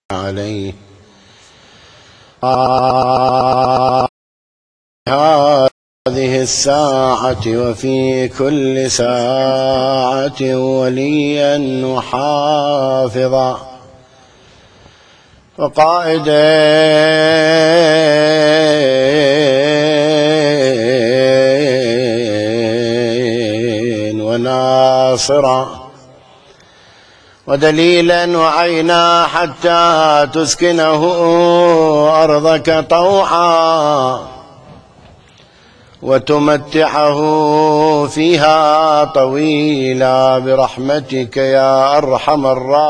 عليه هذه الساعة وفي كل ساعة وليا وحافظا وقائدا وناصرا ودليلا وعينا حتى تسكنه أرضك طوعا وتمتعه فيها طويلا برحمتك يا أرحم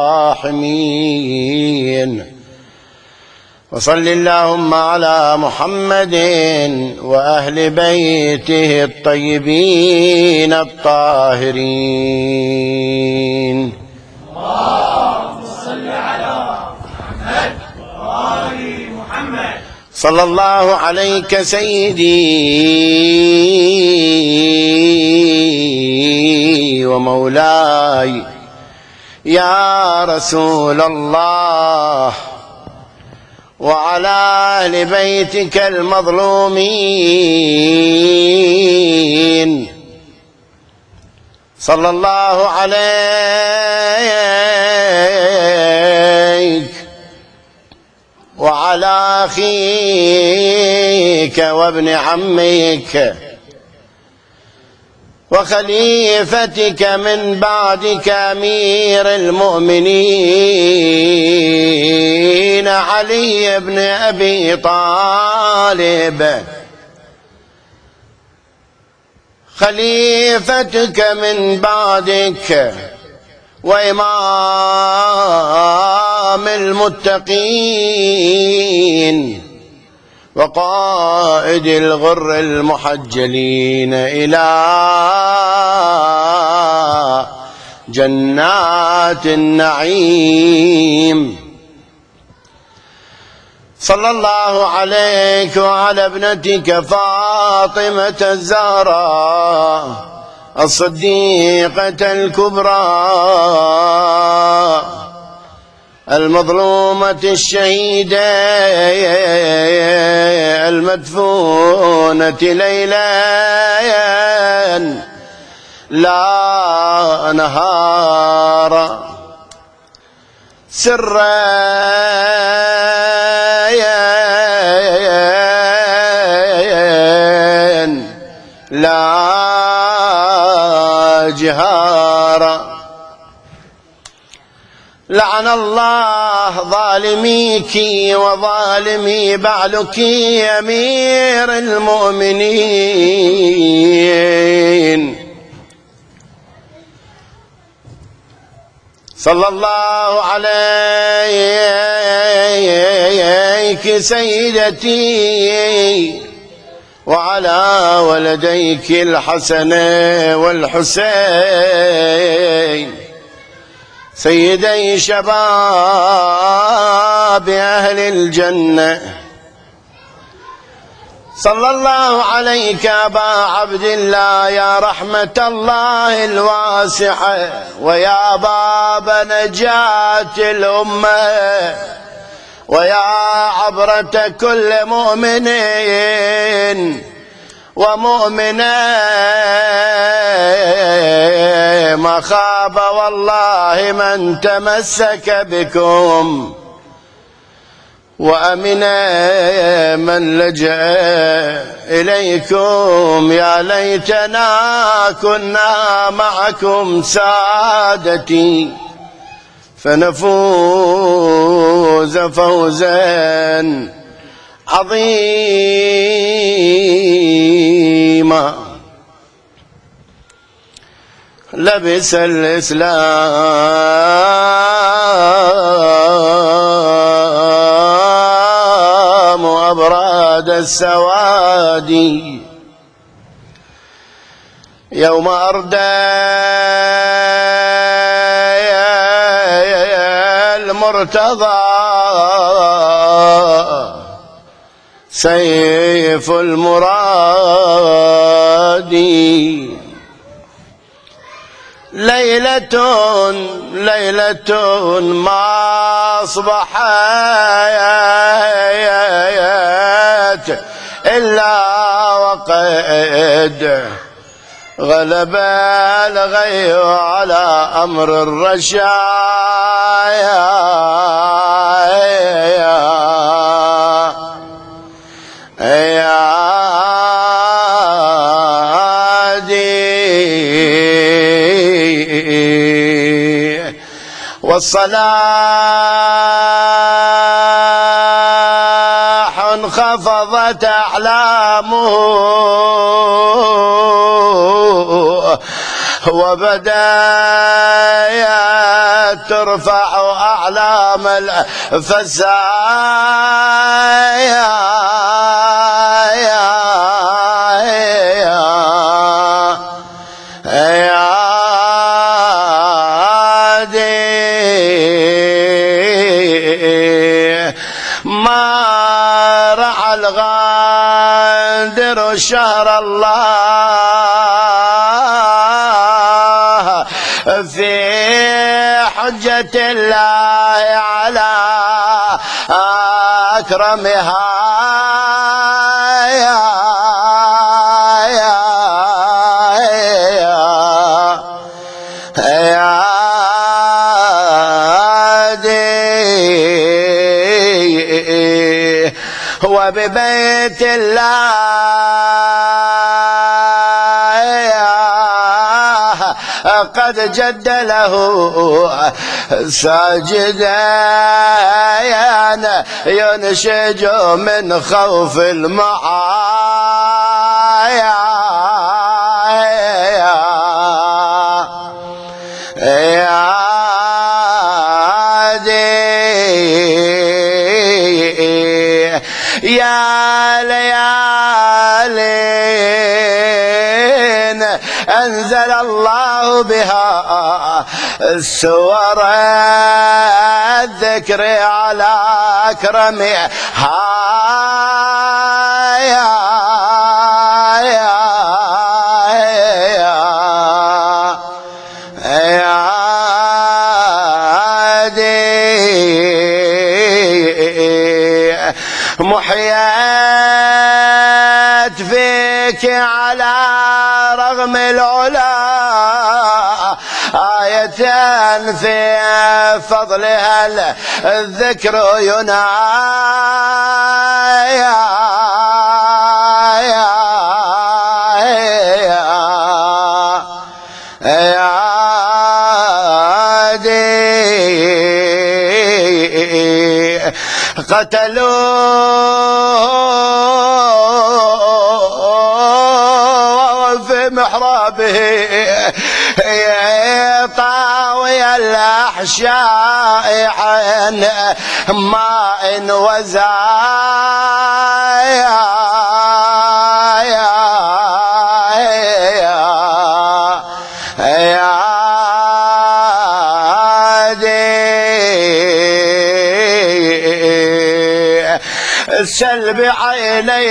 الراحمين. وصل اللهم على محمد وأهل بيته الطيبين الطاهرين. اللهم صل على محمد وآل محمد. صلى الله عليك سيدي ومولاي يا رسول الله، وعلى أهل بيتك المظلومين. صلى الله عليك وعلى أخيك وابن عمك وخليفتك من بعدك أمير المؤمنين علي بن أبي طالب، خليفتك من بعدك وإمام المتقين وقائد الغر المحجلين إلى جنات النعيم. صلى الله عليك وعلى ابنتك فاطمة الزهراء الصديقة الكبرى المظلومة الشهيدة المدفونة ليلا لا نهارا سرا لا جهارا. لعن الله ظالميك وظالمي بعلك أمير المؤمنين. صلى الله عليك سيدتي وعلى ولديك الحسن والحسين سيدي شباب أهل الجنة. صلى الله عليك أبا عبد الله يا رحمة الله الواسعة ويا باب نجاة الأمة ويا عبرة كل مؤمن ومؤمنة ما خاب والله من تمسك بكم وأمن من لجأ إليكم. يا ليتنا كنا معكم سادتي فنفوز فوزا عظيما. لبس الإسلام أبراد السواد يوم أردى المرتضى سيف المراد. ليلة ما أصبحت إلا وقد غلب الغي على أمر الرشايا والصلاح انخفضت أحلامه وبدأت ترفع أعلام الفسايا ما رعى الغادر شهر الله في حجة الله على أكرمها وببيت الله قد جد له ساجدا ينشج من خوف المعايا يا ليالين أنزل الله بها السور الذكر على أكرمها محيات فيك على رغم العلا آية في فضلها الذكر ينايا قتلوه في محرابه طاوي الأحشاء حين ماء وزايا سل بعيني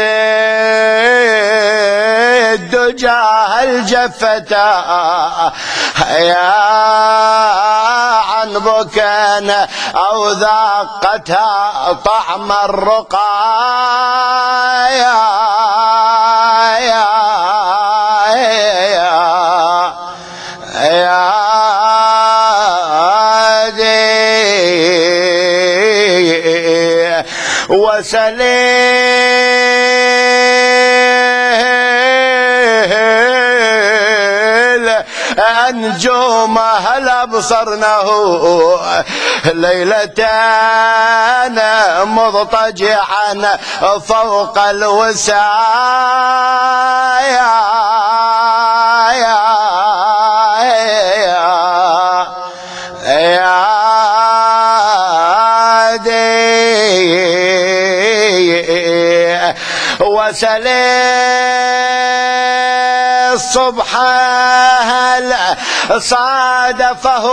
الدجى الجفتا يا عن بكان أو ذاقتها طعم الرقايا وسليل أنجوم هل أبصرنه ليلتان مضطجعا فوق الوسايا وسلي الصبح هل صادفه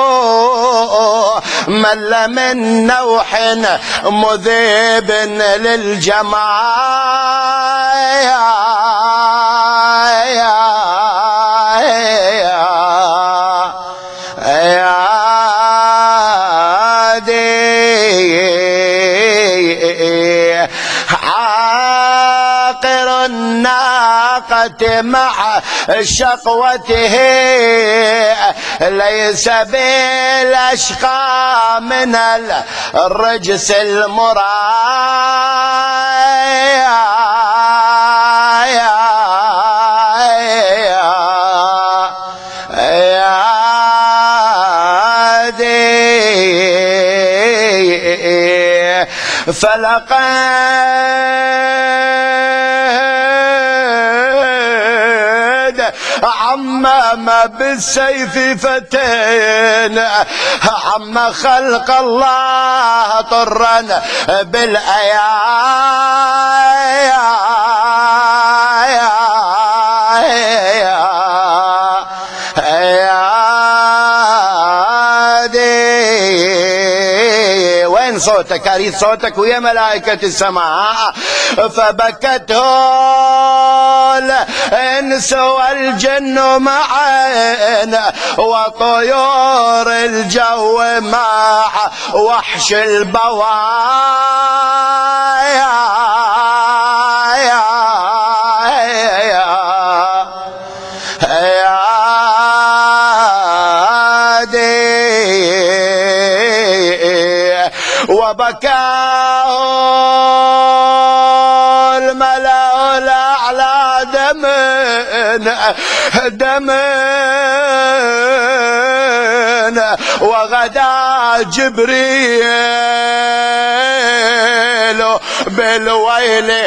مل من نوح مذيب للجماعة عاقر الناقة مع شقوته ليس بالأشقى من الرجس فلقد عمم بالسيف فتين عم خلق الله طرا وين صوتك؟ أريد صوتك ويا ملائكة السماء. فبكته الإنس والجن معا وطيور الجو مع وحش البوايا وبكاه الملأ الأعلى دمن وغدا جبريل بالويل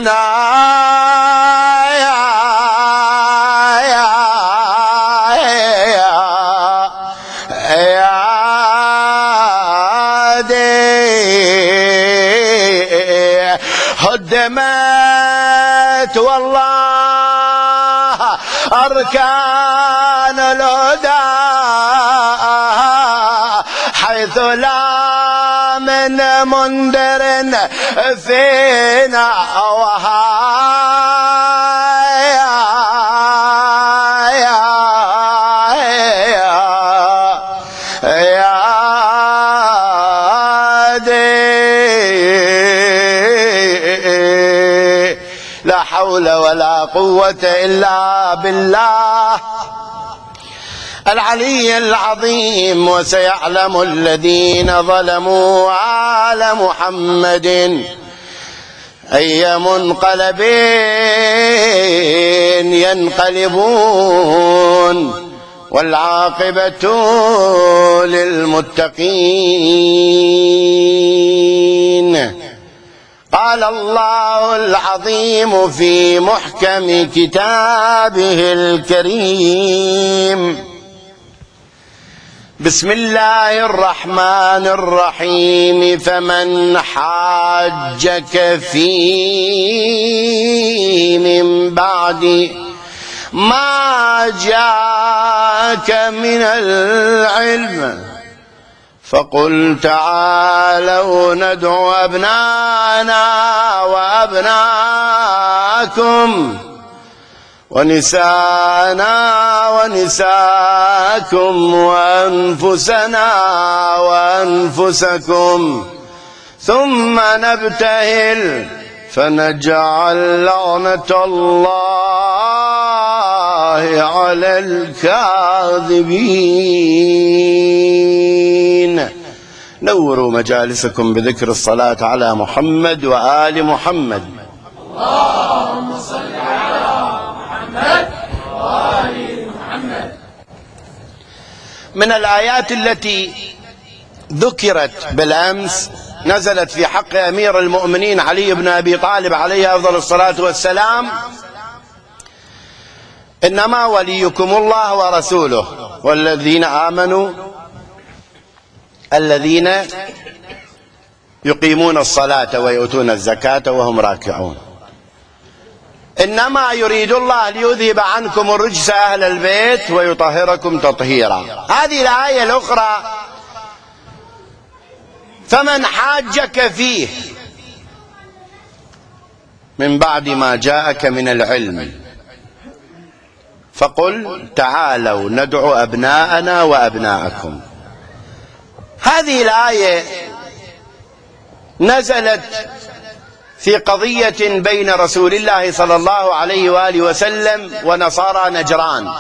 هدمت والله أركان الهدى حيث لا من منذر فينا لا حول ولا قوة إلا بالله العلي العظيم. وسيعلم الذين ظلموا على محمد أي منقلب ينقلبون والعاقبة للمتقين. قال الله العظيم في محكم كتابه الكريم: بسم الله الرحمن الرحيم. فمن حاجك فيه من بعد ما جاءك من العلم فقل تعالوا ندعو أبناءنا وأبناءكم ونساءنا ونساءكم وأنفسنا وأنفسكم ثم نبتهل فنجعل لعنة الله على الكاذبين. نوروا مجالسكم بذكر الصلاة على محمد وآل محمد. اللهم صل على محمد وآل محمد. من الآيات التي ذكرت بالأمس نزلت في حق أمير المؤمنين علي بن أبي طالب عليه أفضل الصلاة والسلام: إنما وليكم الله ورسوله والذين آمنوا الذين يقيمون الصلاة ويؤتون الزكاة وهم راكعون. إنما يريد الله ليذهب عنكم الرجس أهل البيت ويطهركم تطهيرا. هذه الآية الأخرى: فمن حاجك فيه من بعد ما جاءك من العلم فقل تعالوا ندعو أبناءنا وأبناءكم. هذه الآية نزلت في قضية بين رسول الله صلى الله عليه وآله وسلم ونصارى نجران.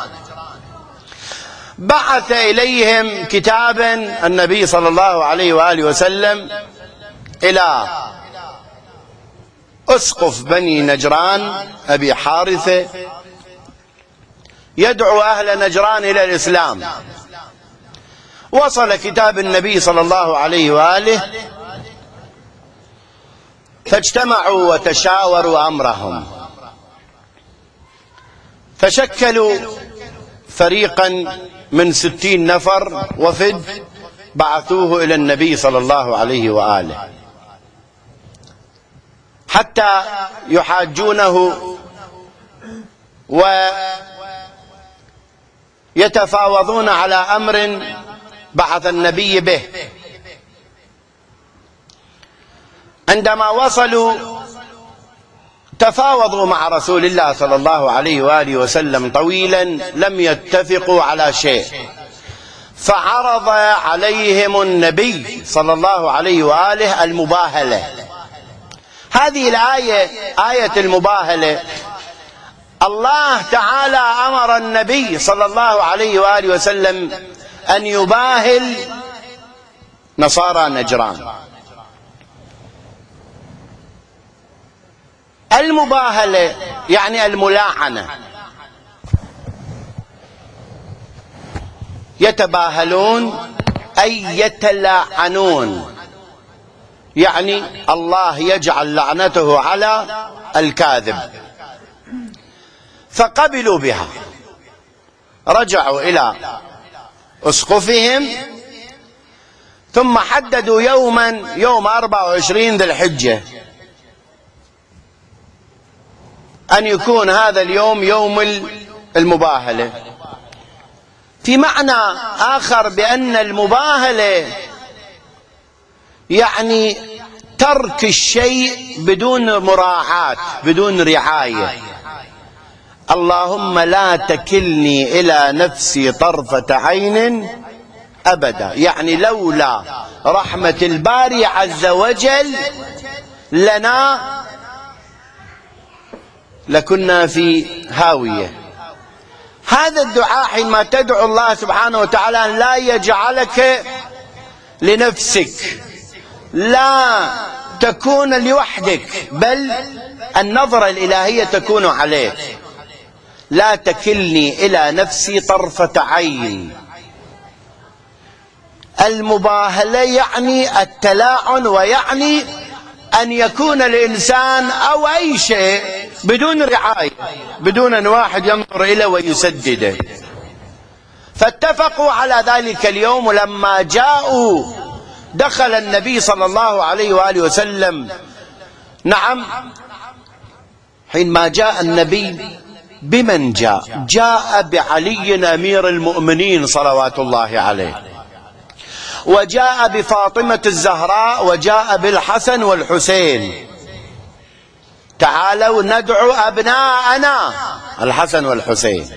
بعث إليهم كتابا النبي صلى الله عليه وآله وسلم إلى أسقف بني نجران أبي حارثة يدعو أهل نجران إلى الإسلام. وصل كتاب النبي صلى الله عليه وآله فاجتمعوا وتشاوروا أمرهم، فشكلوا فريقا من 60 نفر وفد بعثوه إلى النبي صلى الله عليه وآله حتى يحاجونه ويتفاوضون على أمر بعث النبي به. عندما وصلوا تفاوضوا مع رسول الله صلى الله عليه وآله وسلم طويلا، لم يتفقوا على شيء، فعرض عليهم النبي صلى الله عليه وآله المباهلة. هذه الآية آية المباهلة، الله تعالى أمر النبي صلى الله عليه وآله وسلم أن يباهل نصارى نجران. المباهلة يعني الملاعنة، يتباهلون أي يتلاعنون، يعني الله يجعل لعنته على الكاذب. فقبلوا بها، رجعوا إلى أسقفهم، ثم حددوا يوما، يوم 24 ذي الحجة، أن يكون هذا اليوم يوم المباهلة. في معنى آخر بأن المباهلة يعني ترك الشيء بدون مراعاة، بدون رعاية. اللهم لا تكلني إلى نفسي طرفة عين أبدا، يعني لولا رحمة الباري عز وجل لنا لكنا في هاوية. هذا الدعاء حينما تدعو الله سبحانه وتعالى أن لا يجعلك لنفسك، لا تكون لوحدك، بل النظرة الإلهية تكون عليك. لا تكلني إلى نفسي طرفة عين. المباهلة يعني التلاعن، ويعني أن يكون الإنسان أو أي شيء بدون رعاية، بدون أن واحد ينظر إليه ويسدده. فاتفقوا على ذلك اليوم، ولما جاءوا دخل النبي صلى الله عليه وآله وسلم. نعم، حينما جاء النبي بمن جاء؟ جاء بعلي أمير المؤمنين صلوات الله عليه، وجاء بفاطمة الزهراء، وجاء بالحسن والحسين. تعالوا ندعو أبناءنا الحسن والحسين،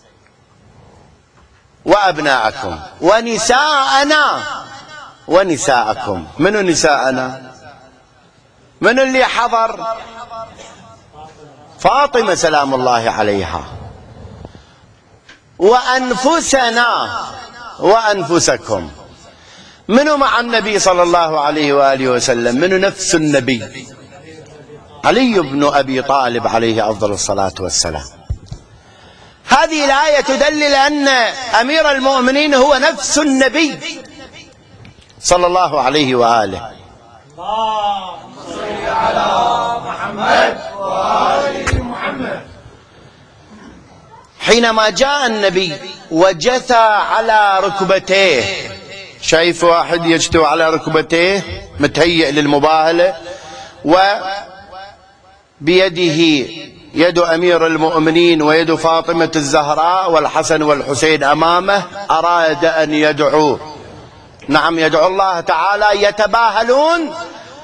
وأبناءكم، ونساءنا ونساءكم. منو نساءنا؟ من اللي حضر؟ فاطمة سلام الله عليها. وأنفسنا وأنفسكم. منو مع النبي صلى الله عليه وآله وسلم؟ منو نفس النبي؟ علي بن أبي طالب عليه أفضل الصلاة والسلام. هذه الآية تدلل أن أمير المؤمنين هو نفس النبي صلى الله عليه وآله. اللهم صل على محمد وآل محمد. حينما جاء النبي وجثى على ركبتيه، شايف واحد يجثو على ركبتيه متهيئ للمباهلة، وبيده يد أمير المؤمنين ويد فاطمة الزهراء والحسن والحسين أمامه، أراد أن يدعو. نعم، يدعو الله تعالى. يتباهلون.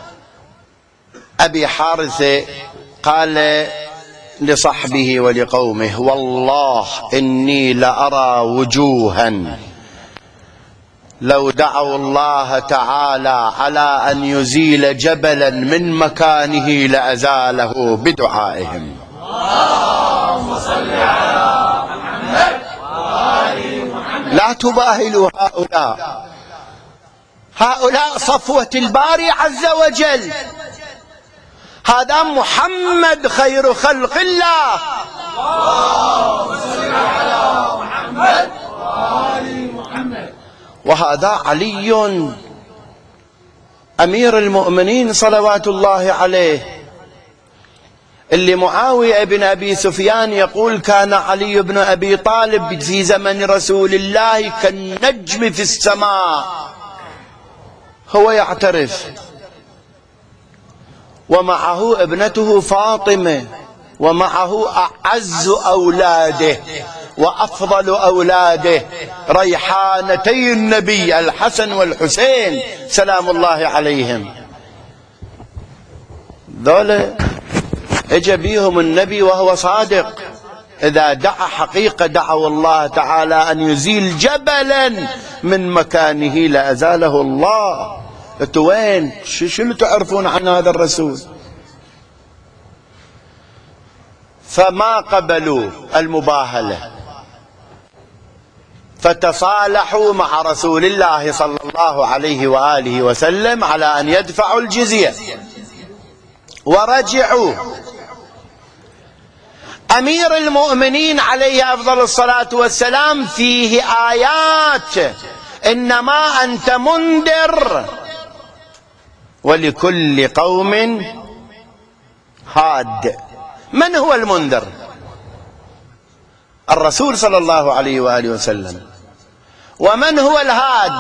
أبي حارثة قال لصحبه ولقومه: والله إني لأرى وجوها لو دعوا الله تعالى على أن يزيل جبلا من مكانه لأزاله بدعائهم. اللهم صل على محمد وآل محمد. لا تباهلوا هؤلاء صفوة الباري عز وجل. هذا محمد خير خلق الله. اللهم صل على محمد وآل محمد. وهذا علي أمير المؤمنين صلوات الله عليه، اللي معاوية بن أبي سفيان يقول كان علي بن أبي طالب في زمن رسول الله كالنجم في السماء، هو يعترف، ومعه ابنته فاطمة، ومعه أعز أولاده وأفضل أولاده ريحانتي النبي الحسن والحسين سلام الله عليهم. ذولا اجى بيهم النبي وهو صادق، إذا دعا حقيقة دعوا الله تعالى أن يزيل جبلا من مكانه لأزاله الله. انتوا وين؟ شنو تعرفون عن هذا الرسول؟ فما قبلوا المباهلة، فتصالحوا مع رسول الله صلى الله عليه وآله وسلم على أن يدفعوا الجزية ورجعوا. أمير المؤمنين عليه أفضل الصلاة والسلام فيه آيات: إنما أنت منذر ولكل قوم هاد. من هو المنذر؟ الرسول صلى الله عليه وآله وسلم. ومن هو الهاد؟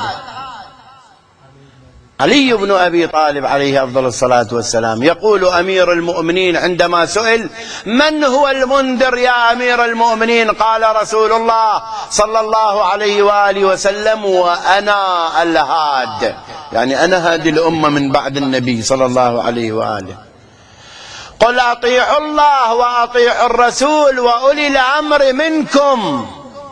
علي بن أبي طالب عليه أفضل الصلاة والسلام. يقول أمير المؤمنين عندما سئل من هو المنذر يا أمير المؤمنين؟ قال رسول الله صلى الله عليه وآله وسلم: وأنا الهاد، يعني أنا هذه الأمة من بعد النبي صلى الله عليه وآله. قل أطيعوا الله وأطيعوا الرسول وأولي الأمر منكم.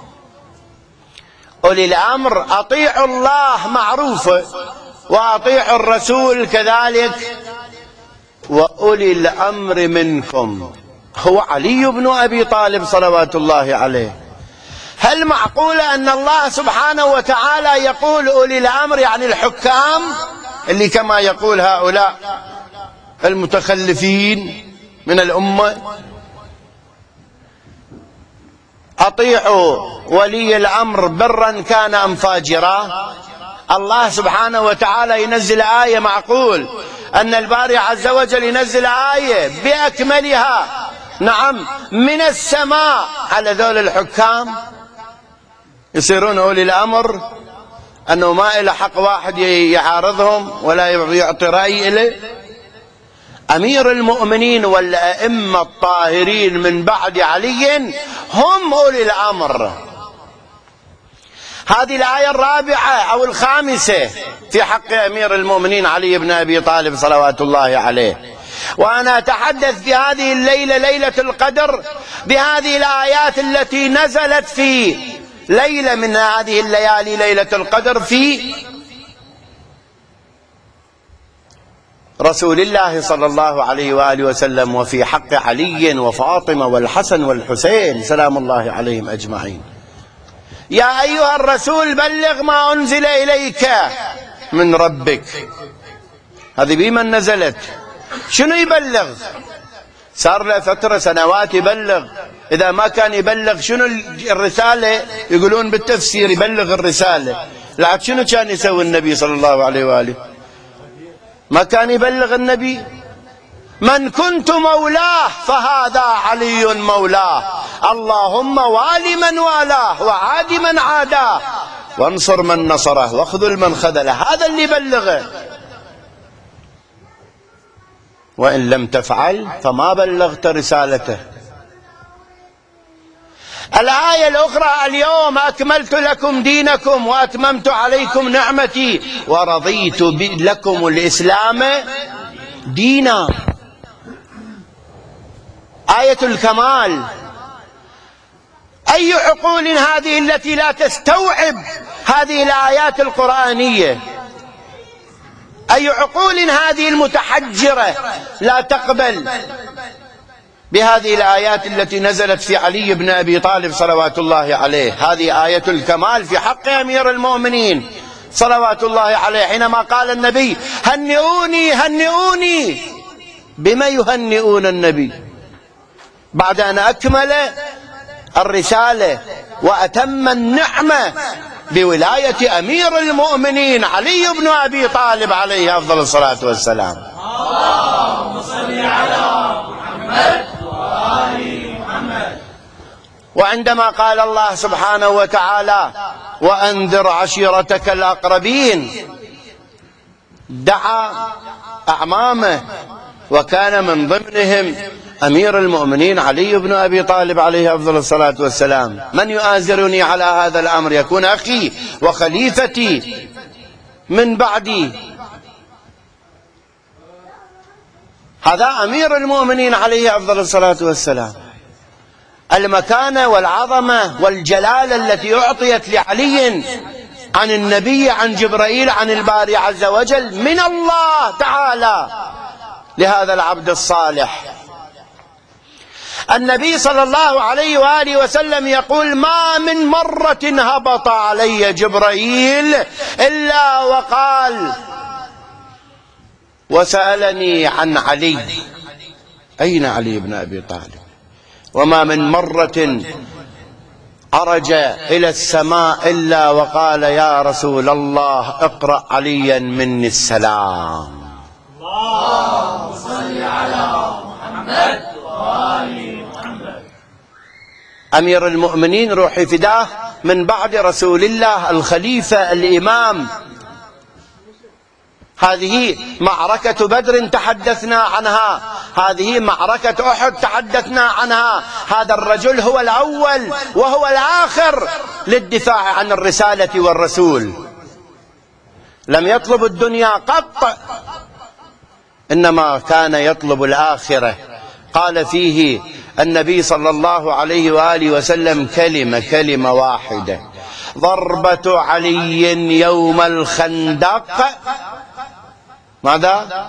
أولي الأمر أطيعوا الله معروفة، وأطيعوا الرسول كذلك، وأولي الأمر منكم هو علي بن أبي طالب صلوات الله عليه. هل معقول أن الله سبحانه وتعالى يقول أولي الأمر يعني الحكام اللي كما يقول هؤلاء المتخلفين من الأمة؟ أطيعوا ولي الأمر برا كان أم فاجرا. الله سبحانه وتعالى ينزل آية، معقول أن الباري عز وجل ينزل آية بأكملها نعم من السماء على ذول الحكام يصيرون أولي الأمر، أنه ما إلى حق واحد يعارضهم ولا يعطي رأي إليه؟ أمير المؤمنين والأئمة الطاهرين من بعد علي هم أولي الأمر. هذه الآية الرابعة أو الخامسة في حق أمير المؤمنين علي بن أبي طالب صلوات الله عليه. وأنا أتحدث في هذه الليلة ليلة القدر بهذه الآيات التي نزلت في ليلة من هذه الليالي ليلة القدر في رسول الله صلى الله عليه وآله وسلم، وفي حق علي وفاطمة والحسن والحسين سلام الله عليهم أجمعين. يا أيها الرسول بلغ ما أنزل إليك من ربك. هذه بمن نزلت؟ شنو يبلغ؟ صار له فترة سنوات يبلغ. إذا ما كان يبلغ شنو الرسالة؟ يقولون بالتفسير يبلغ الرسالة. لعد شنو كان يسوي النبي صلى الله عليه وآله؟ ما كان يبلغ النبي. من كنت مولاه فهذا علي مولاه، اللهم وال من والاه وعاد من عاداه وانصر من نصره واخذل من خذله. هذا اللي بلغه، وإن لم تفعل فما بلغت رسالته. الآية الأخرى: اليوم أكملت لكم دينكم وأتممت عليكم نعمتي ورضيت لكم الإسلام دينا. آية الكمال. أي عقول هذه التي لا تستوعب هذه الآيات القرآنية؟ أي عقول هذه المتحجرة لا تقبل بهذه الآيات التي نزلت في علي بن أبي طالب صلوات الله عليه؟ هذه آية الكمال في حق أمير المؤمنين صلوات الله عليه، حينما قال النبي: هنئوني هنئوني. بما يهنئون النبي بعد أن أكمل الرسالة وأتم النعمة بولاية أمير المؤمنين علي بن أبي طالب عليه أفضل الصلاة والسلام؟ اللهم صل على محمد وآل محمد. وعندما قال الله سبحانه وتعالى: وأنذر عشيرتك الأقربين، دعا أعمامه وكان من ضمنهم أمير المؤمنين علي بن أبي طالب عليه أفضل الصلاة والسلام. من يؤازرني على هذا الأمر يكون أخي وخليفتي من بعدي؟ هذا أمير المؤمنين عليه أفضل الصلاة والسلام. المكانة والعظمة والجلالة التي أعطيت لعلي عن النبي، عن جبرائيل، عن الباري عز وجل، من الله تعالى لهذا العبد الصالح. النبي صلى الله عليه وآله وسلم يقول: ما من مرة هبط علي جبرائيل إلا وقال وسألني عن علي، أين علي بن أبي طالب؟ وما من مرة عرج إلى السماء إلا وقال: يا رسول الله اقرأ عليا مني السلام. اللهم صل على محمد وآل محمد. أمير المؤمنين روحي فداه من بعد رسول الله الخليفة الإمام. هذه معركة بدر تحدثنا عنها، هذه معركة أحد تحدثنا عنها. هذا الرجل هو الأول وهو الآخر للدفاع عن الرسالة والرسول. لم يطلب الدنيا قط، إنما كان يطلب الآخرة. قال فيه النبي صلى الله عليه وآله وسلم كلمة واحدة: ضربة علي يوم الخندق ماذا؟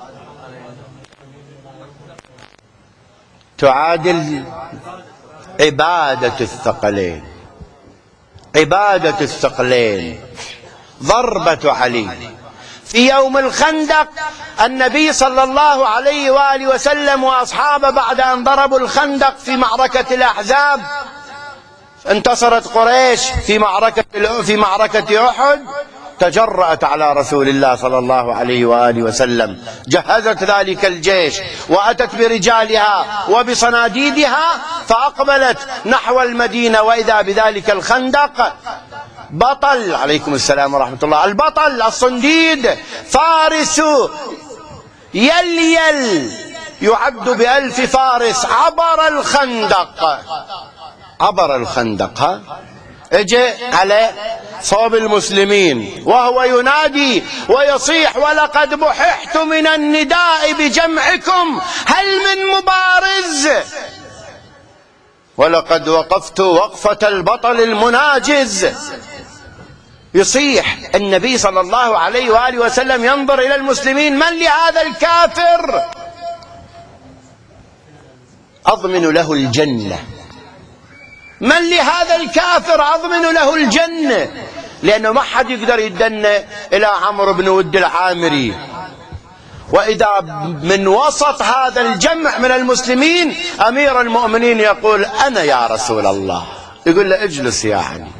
تعادل عبادة الثقلين، عبادة الثقلين. ضربة علي في يوم الخندق. النبي صلى الله عليه وآله وسلم وأصحابه بعد أن ضربوا الخندق في معركة الأحزاب، انتصرت قريش في معركة أحد، تجرأت على رسول الله صلى الله عليه وآله وسلم، جهزت ذلك الجيش وأتت برجالها وبصناديدها فأقبلت نحو المدينة، وإذا بذلك الخندق بطل، عليكم السلام ورحمة الله، البطل الصنديد فارس يليل يعد ب1000 فارس عبر الخندق، اجى على صوب المسلمين وهو ينادي ويصيح: ولقد بححت من النداء بجمعكم، هل من مبارز؟ ولقد وقفت وقفة البطل المناجز. يصيح النبي صلى الله عليه وآله وسلم، ينظر إلى المسلمين: من لهذا الكافر أضمن له الجنة، من لهذا الكافر أضمن له الجنة، لأنه ما حد يقدر يدنى إلى عمرو بن ود العامري. وإذا من وسط هذا الجمع من المسلمين أمير المؤمنين يقول: أنا يا رسول الله. يقول له: اجلس يا علي.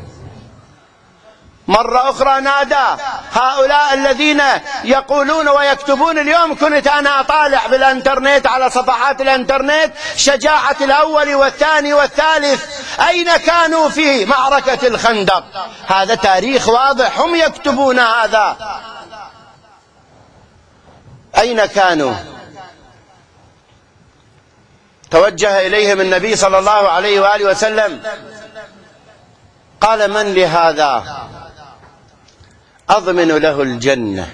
مرة أخرى نادى هؤلاء الذين يقولون ويكتبون. اليوم كنت أنا أطالع بالإنترنت على صفحات الإنترنت شجاعة الأول والثاني والثالث، أين كانوا في معركة الخندق؟ هذا تاريخ واضح، هم يكتبون هذا. أين كانوا؟ توجه إليهم النبي صلى الله عليه وآله وسلم قال: من لهذا أضمن له الجنة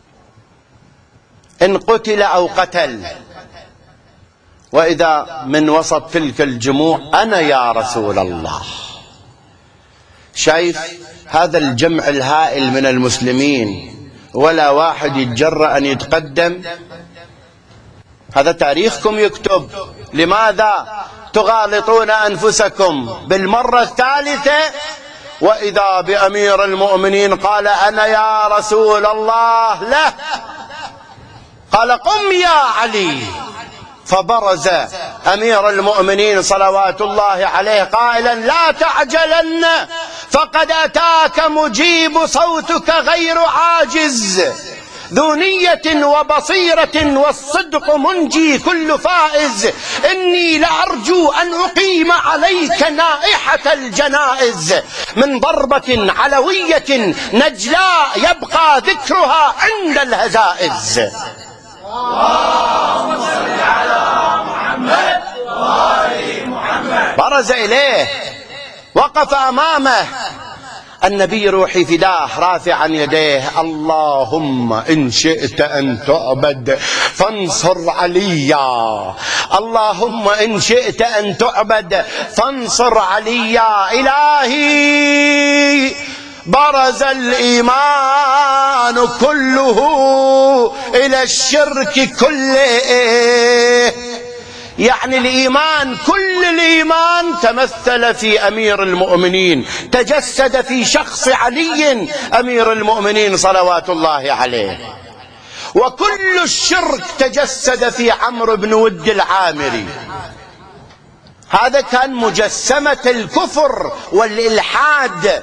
إن قتل أو قتل. وإذا من وسط تلك الجموع: أنا يا رسول الله. شايف هذا الجمع الهائل من المسلمين ولا واحد يتجرأ أن يتقدم؟ هذا تاريخكم يكتب. لماذا تغالطون أنفسكم؟ بالمرة الثالثة وإذا بأمير المؤمنين قال أنا يا رسول الله له، قال قم يا علي. فبرز أمير المؤمنين صلوات الله عليه قائلا لا تعجلن فقد أتاك مجيب صوتك غير عاجز ذو نية وبصيرة والصدق منجي كل فائز. إني لأرجو أن أقيم عليك نائحة الجنائز من ضربة علوية نجلاء يبقى ذكرها عند الهزائز. اللهم صل على محمد وآل محمد. برز إليه، وقف أمامه النبي روحي فداه رافعا يديه اللهم إن شئت أن تعبد فانصر عليا، اللهم إن شئت أن تعبد فانصر عليا. إلهي برز الإيمان كله إلى الشرك كله، يعني الإيمان كل الإيمان تمثل في أمير المؤمنين، تجسد في شخص علي أمير المؤمنين صلوات الله عليه، وكل الشرك تجسد في عمرو بن ود العامري. هذا كان مجسمة الكفر والإلحاد.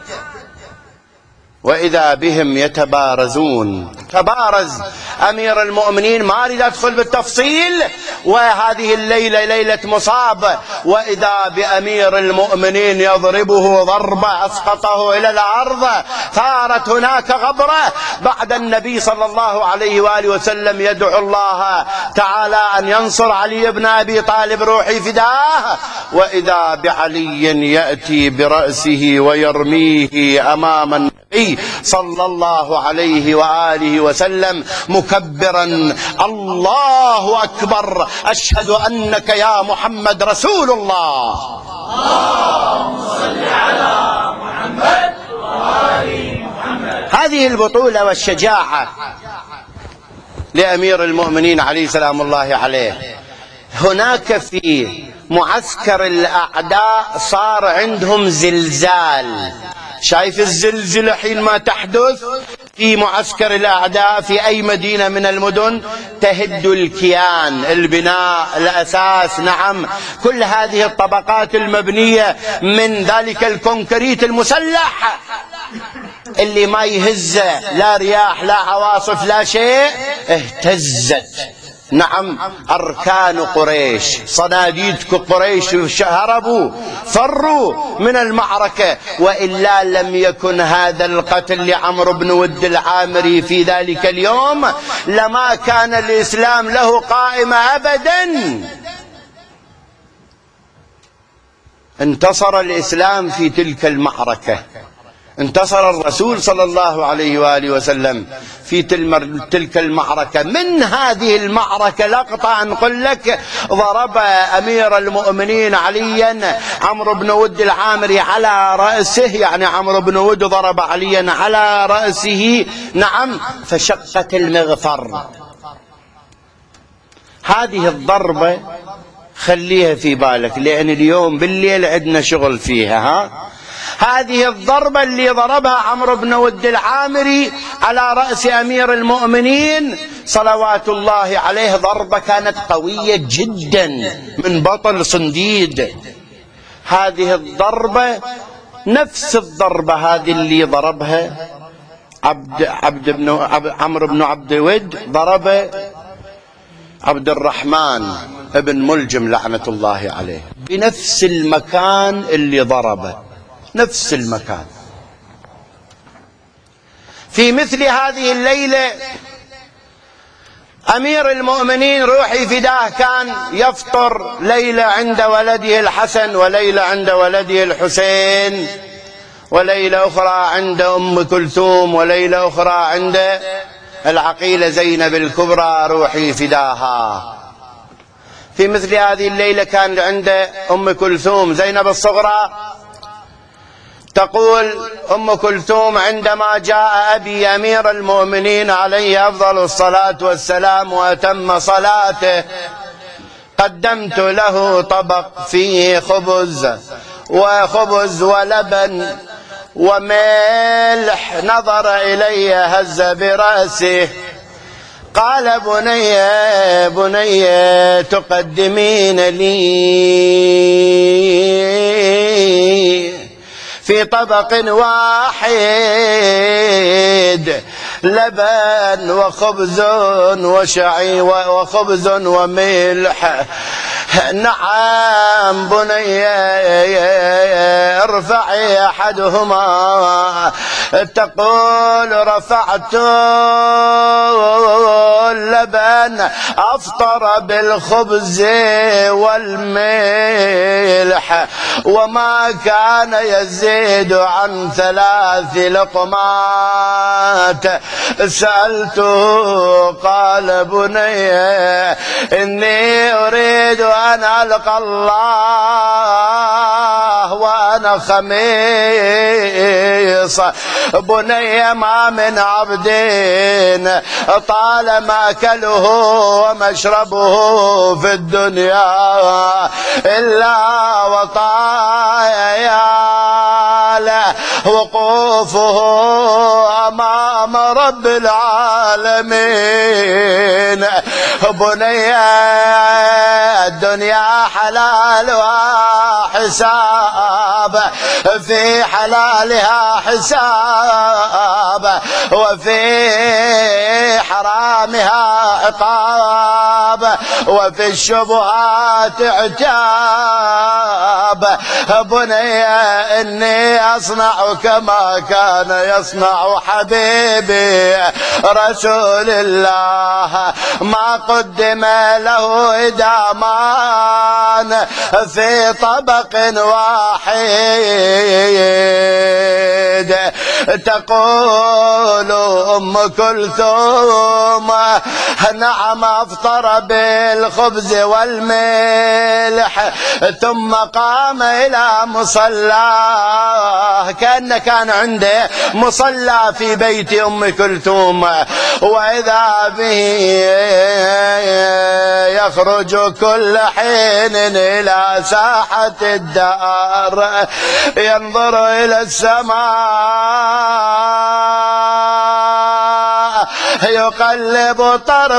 وإذا بهم يتبارزون. تبارز أمير المؤمنين، ما أريد أدخل بالتفصيل، وهذه الليلة ليلة مصاب. وإذا بأمير المؤمنين يضربه ضربة أسقطه إلى الأرض، ثارت هناك غبرة بعد النبي صلى الله عليه وآله وسلم يدعو الله تعالى أن ينصر علي بن أبي طالب روحي فداه. وإذا بعلي يأتي برأسه ويرميه أمام النبي صلى الله عليه وآله وسلم مكبرا الله أكبر أشهد أنك يا محمد رسول الله. اللهم صل على محمد وآل محمد. هذه البطولة والشجاعة لأمير المؤمنين عليه سلام الله عليه. هناك في معسكر الأعداء صار عندهم زلزال. شايف الزلزلة حين ما تحدث في معسكر الأعداء في أي مدينة من المدن تهد الكيان، البناء، الأساس، نعم، كل هذه الطبقات المبنية من ذلك الكونكريت المسلح اللي ما يهزه لا رياح لا عواصف لا شيء، اهتزت. نعم، أركان قريش، صناديد قريش هربوا فروا من المعركة، وإلا لم يكن هذا القتل لعمرو بن ود العامري في ذلك اليوم لما كان الإسلام له قائمة أبدا. انتصر الإسلام في تلك المعركة، انتصر الرسول صلى الله عليه وآله وسلم في تلك المعركة. من هذه المعركة لقطة نقول لك ضرب أمير المؤمنين عليا عمرو بن ود العامري على رأسه، يعني عمرو بن ود ضرب عليا على رأسه، نعم، فشقت المغفر. هذه الضربة خليها في بالك، لأن اليوم بالليل عندنا شغل فيها. هذه الضربة اللي ضربها عمرو بن ود العامري على رأس أمير المؤمنين صلوات الله عليه ضربة كانت قوية جدا من بطل صنديد. هذه الضربة نفس الضربة هذه اللي ضربها عمرو بن عبد ود ضرب عبد الرحمن ابن ملجم لعنة الله عليه بنفس المكان اللي ضربه، نفس المكان. في مثل هذه الليلة أمير المؤمنين روحي فداه كان يفطر ليلة عند ولده الحسن، وليلة عند ولده الحسين، وليلة أخرى عند أم كلثوم، وليلة أخرى عند العقيلة زينب الكبرى روحي فداها. في مثل هذه الليلة كان عند أم كلثوم زينب الصغرى تقول أم كلثوم: عندما جاء أبي أمير المؤمنين عليه أفضل الصلاة والسلام وأتم صلاته، قدمت له طبق فيه خبز ولبن وملح، نظر إلي هز برأسه، قال: بني تقدمين لي في طبق واحد لبن وخبز وخبز وملح؟ نعم بني، ارفعي أحدهما. تقول: رفعت اللبن، أفطر بالخبز والملح، وما كان يزيد عن 3 لقمات. سألته، قال: بني إني أريد أن ألقى الله وأنا خميص. بني ما من عبد طال مأكله ومشربه في الدنيا إلا وطال وقوفه أمام رب العالمين. بني الدنيا حلال وحساب، في حلالها حساب وفي حرامها عقاب وفي الشبهات عتاب. بني إني أصنع كما كان يصنع حبيبي رسول الله، ما قدم له إدامان في طبق واحد. تقول أم كلثوم: نعم أفطر بالخبز والملح، ثم قام إلى مصلاه، كان عنده مصلى في بيت أم كلثوم، وإذا به يخرج كل حين إلى ساحة الدار، ينظر إلى السماء، يقلب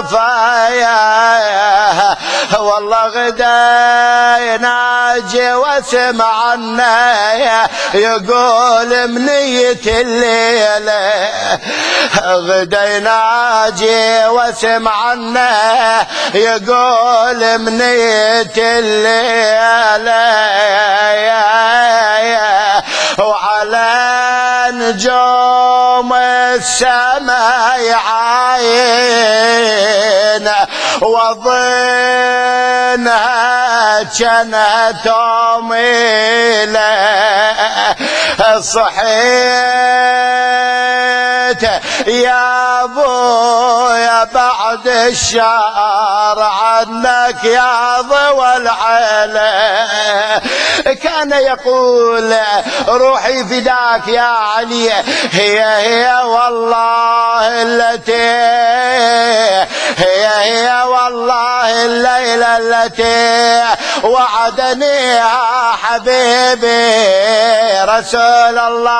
طرفيه، والله غدا يناجي وسمع عنه، يقول منية الليلة. غدا يناجي وسمع عنه، يقول منية الليلة، وعلى نجوم السماء يعاين، وظنها جنة ميلة. صحيت يا ابويا بعد الشهر عنك يا ضوى العلا. كان يقول: روحي فداك يا علي، هي والله التي، هي والله الليلة التي وعدنيها حبيبي رسول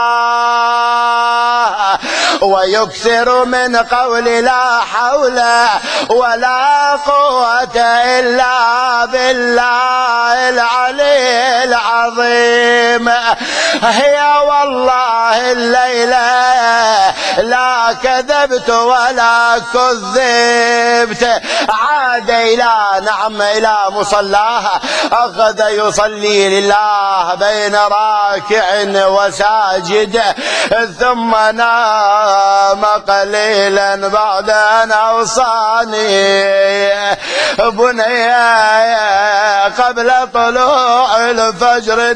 الله، ويكثر من قول لا حول ولا قوة إلا بالله العلي العظيم. هي والله الليلة لا كذبت ولا كذبت. عاد إلى مصلاها، أخذ يصلي لله بين راكع وساجد، ثم نام قليلا بعد أن أوصاني: بني قبل طلوع الفجر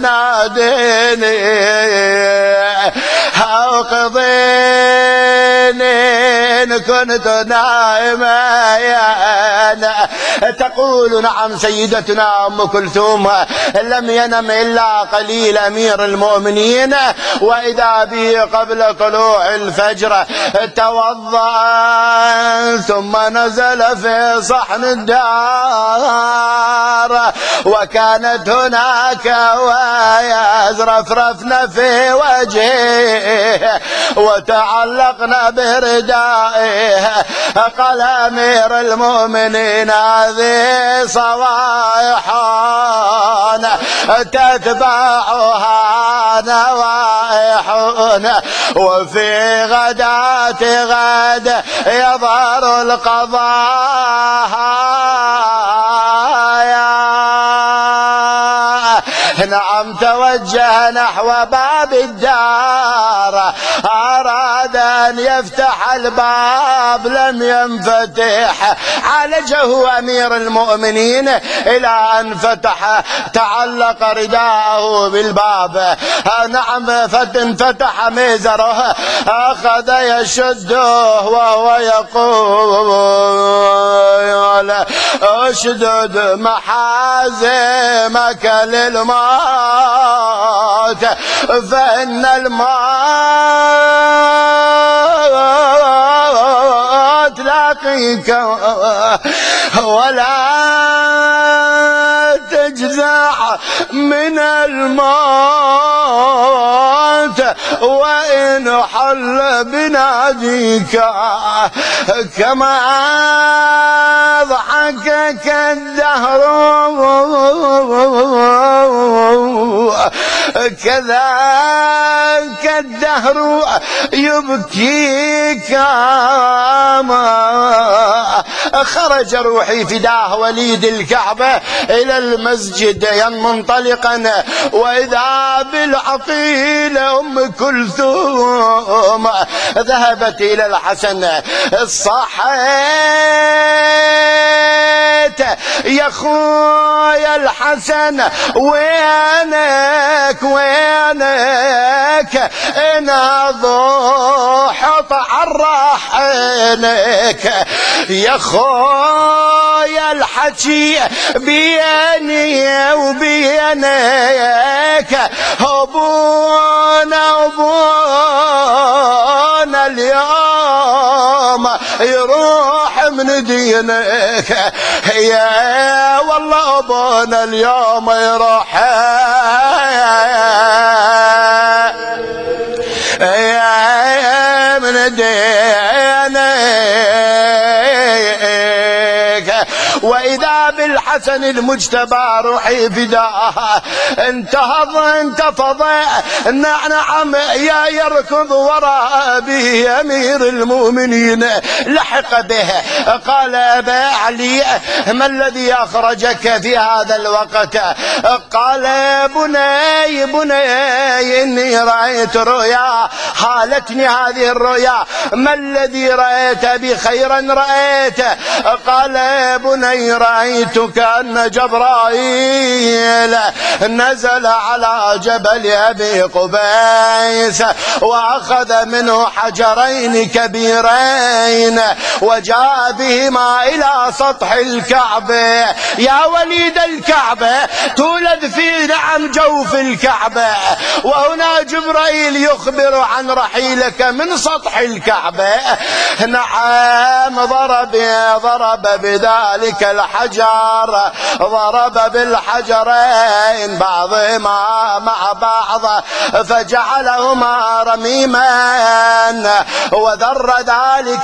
ناديني، أوقظيني إن كنت نائما تقول نعم سيدتنا أم كلثوم لم ينم إلا قليل أمير المؤمنين، وإذا به قبل طلوع الفجر توضأ ثم نزل في صحن الدار، وكانت هناك ويزرفرفن في وجهه وتعلقن بردائه. قال أمير المؤمنين هذه صوايح تتبعها نوائح، وفي غداة غد يظهر القضاء. نعم توجه نحو باب الدار، أراد أن يفتح الباب لم ينفتح، عالجه أمير المؤمنين إلى أن فتح، تعلق رداءه بالباب. نعم فانفتح ميزره، أخذ يشده وهو يقول اشدد محازمك للموت فإن الموت لاقيك، ولا تجزع من الموت وإن حل بناديك، كما ضحكك الدهر كذاك الدهر يبكيك. خرج روحي فداه وليد الكعبة إلى المسجد منطلقا، وإذا بالعقيل أم كلثوم ذهبت إلى الحسن صحيت يا خويا الحسن وينك وينك، نضحط عرح عينك يا خويا الحكي بيني وبينك، أبونا اليوم يروح من دينك، يا والله أبونا اليوم يروح يا من دينك. وإذا بالحسن المجتبى روحي فداه، انتفض نعم يا يركض وراء به أمير المؤمنين، لحق به قال أبا علي ما الذي أخرجك في هذا الوقت؟ قال بني إني رأيت رؤيا حالتني هذه الرؤيا، ما الذي رأيت بخيرا رأيت؟ قال بني رأيت كأن جبرائيل نزل على جبل أبي قبيس وأخذ منه حجرين كبيرين وجاء بهما إلى سطح الكعبة. يا وليد الكعبة تولد في نعم جوف الكعبة، وهنا جبرائيل يخبر عن رحيلك من سطح الكعبة. نعم ضرب بذلك الحجر، ضرب بالحجرين بعضهما مع بعض فجعلهما رميما، وذر ذلك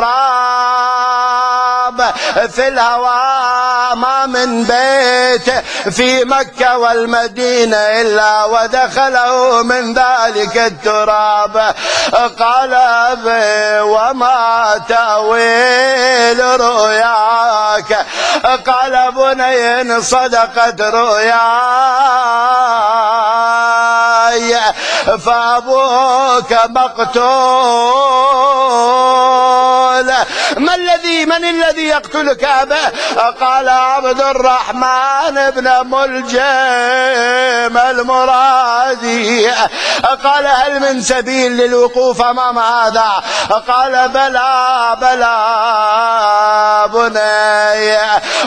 التراب في الهواء. ما من بيت في مكة والمدينة إلا ودخله من ذلك التراب. قال وما تأويل رؤياك؟ قال بني صدقت رؤياي فأبوك مقتول. من الذي يقتلك أباه؟ قال عبد الرحمن بن ملجم المرادي. قال هل من سبيل للوقوف أمام هذا؟ قال بلى بني،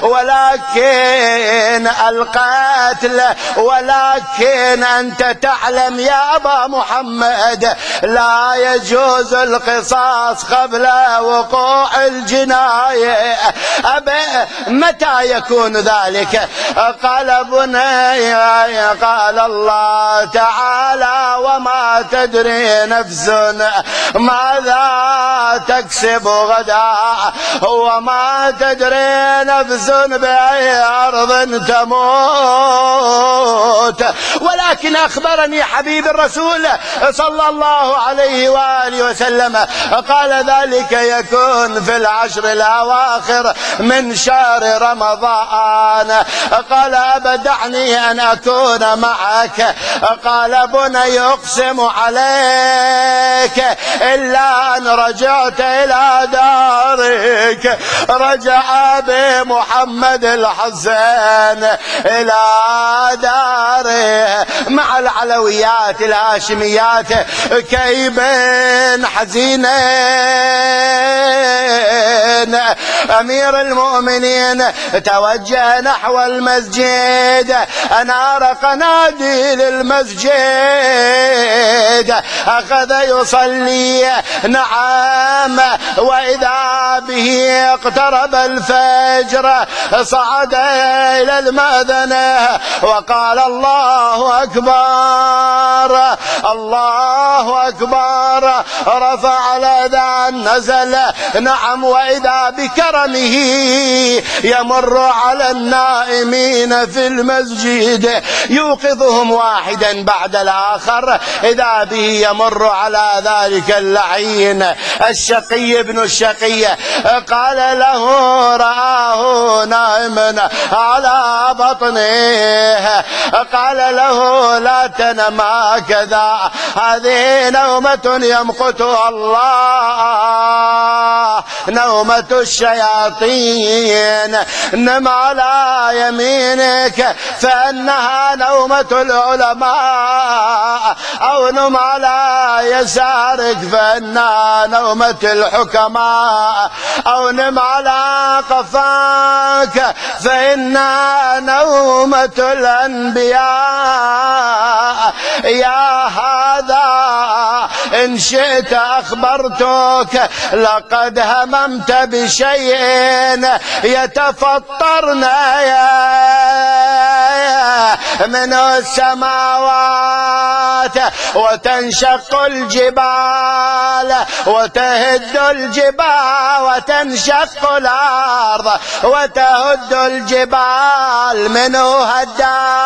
ولكن القتل، ولكن أنت تعلم يا أبا محمد لا يجوز القصاص قبل وقوع الجناية. متى يكون ذلك؟ قال بني، قال الله تعالى وما تدري نفس ماذا تكسب غدا وما تدري نفس بأي أرض تموت. ولكن أخبرني حبيب الرسول صلى الله عليه وآله وسلم قال ذلك يكون في العشر الأواخر من شهر رمضان. قال أبدعني أن أكون معك. قال بني أقسم عليك إلا أن رجعت إلى دارك. رجع بمحمد الحسين إلى داره مع العلويات الهاشميات كئيبين حزينين. أمير المؤمنين توجه نحو المسجد، أنار قناديل المسجد، أخذ يصلي. نعم، وإذا به اقترب الفجر صعد إلى المأذنة وقال الله أكبر الله أكبر. رفع الأذان نزل. نعم، وإذا بكرمه يمر على النائمين في المسجد يوقظهم واحدا بعد الآخر. إذا به يمر على ذلك اللعين الشقي ابن الشقي. قال له رآه نائما على بطنه. قال له لا تنم هكذا، هذه نومة يمقتها الله، نومة الشياطين. نم على يمينك فإنها نومة العلماء، أو نم على يسارك فإنها نومة الحكماء، أو نم على قفاك فإنها نومة الأنبياء. يا هذا إن شئت أخبرتك لقد هممت بشيء يتفطرن منه السماوات وتنشق الجبال وتهد الجبال وتنشق الأرض وتهد الجبال منه هدا.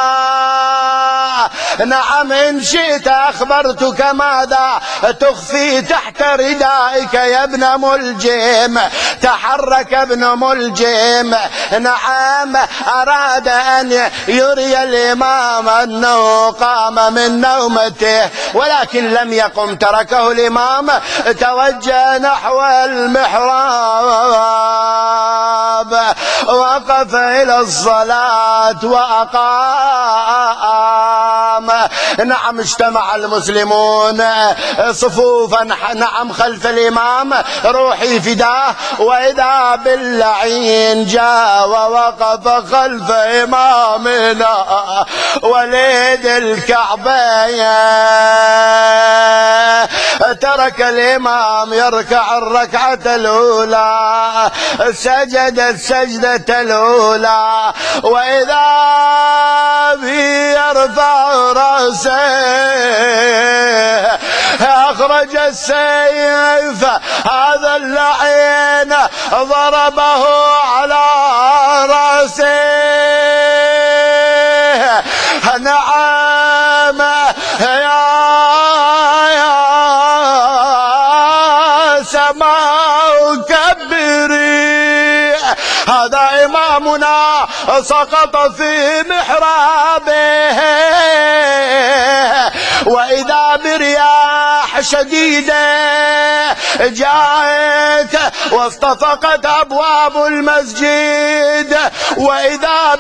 نعم إن شئت أخبرتك ماذا تخفي تحت ردائك يا ابن ملجم. تحرك ابن ملجم. نعم، أراد أن يري الإمام أنه قام من نومته، ولكن لم يقم، تركه الإمام، توجه نحو المحراب، وقف إلى الصلاة وأقام. نعم، اجتمع المسلمون صفوفا نعم خلف الإمام روحي فداه، وإذا باللعين جاء ووقف خلف إمامنا وليد الكعبين. ترك الإمام يركع الركعة الأولى، سجد السجدة الأولى، وإذا يرفع رأسه أخرج السيف. هذا اللعين ضربه على رأسه. نعم يا سماء كبري هذا إمامنا سقط في محرابه، وإذا برياح شديدة جاءت واصطفقت أبواب المسجد، وإذا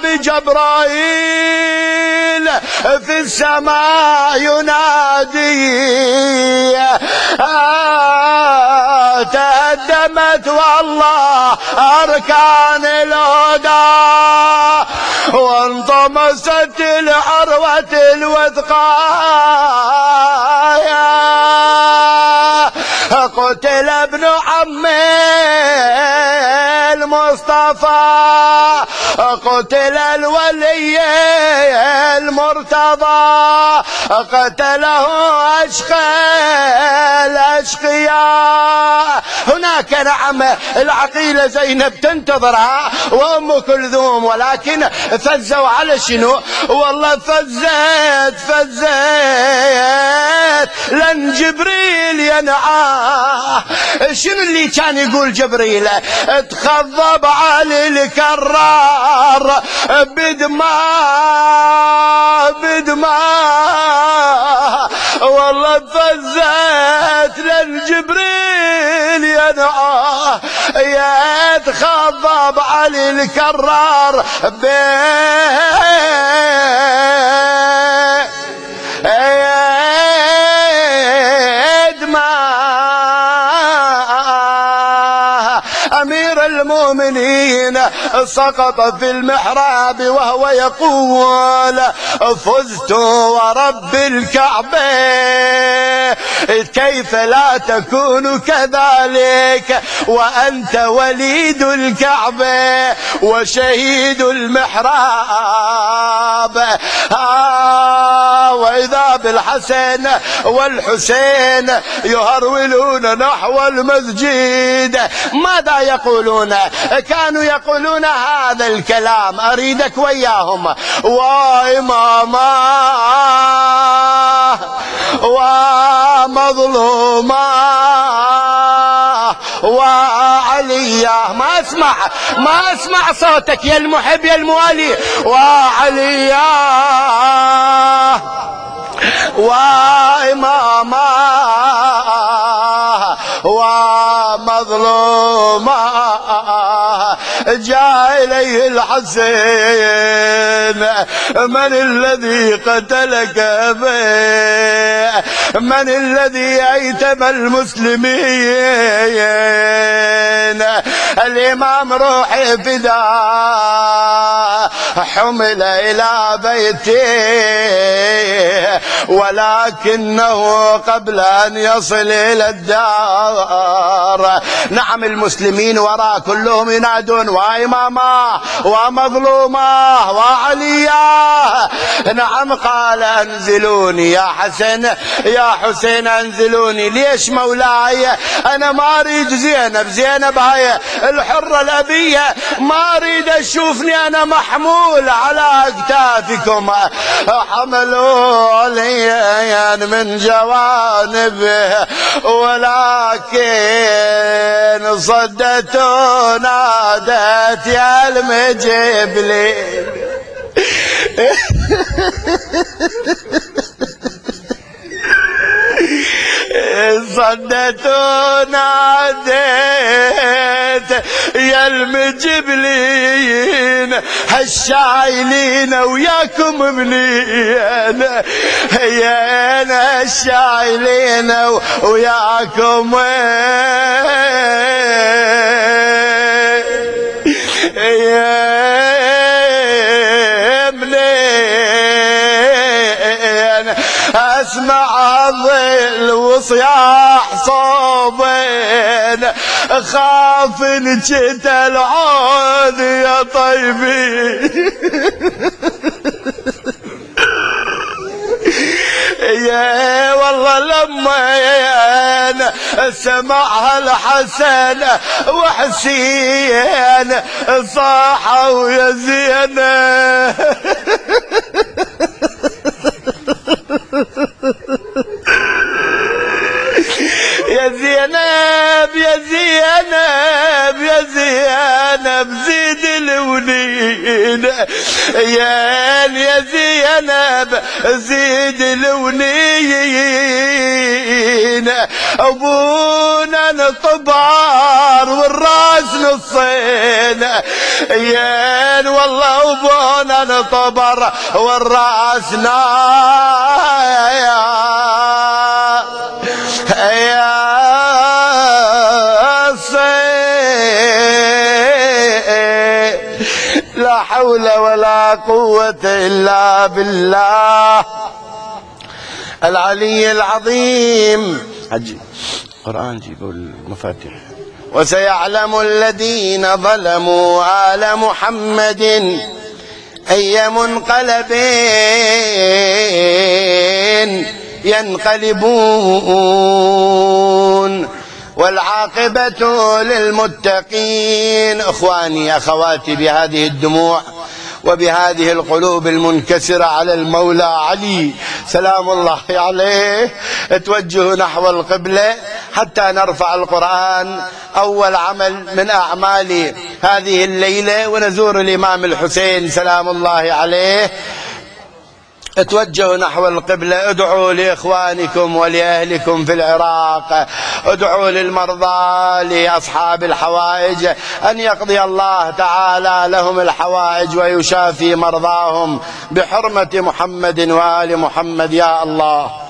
بجبرائيل في السماء ينادي تهدمت والله أركان الهدى، وانطمست العروة الوثقى، قتل ابن عم المصطفى، قتل الولي المرتضى، قتله أشقى الأشقياء. هناك نعم العقيلة زينب تنتظرها وأم كلثوم، ولكن فزوا على شنو؟ والله فزت لن جبريل ينعاه. شنو اللي كان يقول جبريل؟ تخضب على الكرار بدماء والله فزت لن جبريل ينعاه، يا تخضب على الكرار أمير المؤمنين سقط في المحراب وهو يقول فزت ورب الكعبة، كيف لا تكون كذلك وأنت وليد الكعبة وشهيد المحراب. وإذا بالحسن والحسين يهرولون نحو المسجد، ماذا يقولون؟ كانوا يقولون هذا الكلام، أريدك وياهم: وإماما ومظلوما وعليا. ما اسمع صوتك يا المحب يا الموالي. وعليا وإماما ومظلوما. جاء إليه الحسين: من الذي قتلك به؟ من الذي أيتم المسلمين؟ الإمام روحي فداه، حمل إلى بيته ولكنه قبل أن يصل إلى الدار، نعم المسلمين وراء كلهم ينادون: وإماما ومظلوما وعليا. نعم قال: أنزلوني يا حسن يا حسين، أنزلوني. ليش مولاي؟ أنا ما أريد زينب هاي الحرة الأبية، ما أريد أشوفني أنا محمول على أكتافكم. حملوا عليا من جوانبه ولكن صدت ونادت: يا المجبلي. صدت وناديت: يا المجبلين، هالشايلين وياكم منين؟ يا انا الشايلين وياكم اسمع الظل وصياح صوبين، خاف نجت العود يا طيبي. يا والله لما سمعها الحسن وحسين صاحوا يا زينب. يا زينب يا زينب يا زينب زيد الونين، يا زينب زيد الونين، ابونا نطبار والراس نصين، والله ابونا نطبر والراس يا لا حول ولا قوة إلا بالله العلي العظيم. عجيب قرآن جيبوا المفاتيح. وسيعلم الذين ظلموا آل محمد أي منقلب ينقلبون والعاقبة للمتقين. أخواني أخواتي، بهذه الدموع وبهذه القلوب المنكسرة على المولى علي سلام الله عليه توجهوا نحو القبلة حتى نرفع القرآن، أول عمل من أعمال هذه الليلة، ونزور الإمام الحسين سلام الله عليه. اتوجهوا نحو القبلة، ادعوا لإخوانكم ولأهلكم في العراق، ادعوا للمرضى لأصحاب الحوائج أن يقضي الله تعالى لهم الحوائج ويشافي مرضاهم بحرمة محمد وآل محمد يا الله.